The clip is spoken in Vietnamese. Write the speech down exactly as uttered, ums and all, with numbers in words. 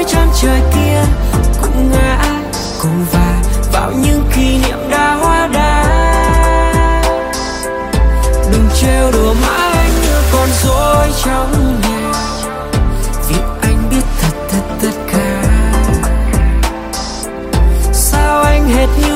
dối chân trời kia cũng ngã cùng va vào những kỷ niệm đã hóa đá. Đừng trêu đùa mãi anh như con dối trong nhà, vì anh biết thật thật tất cả. Sao anh hết như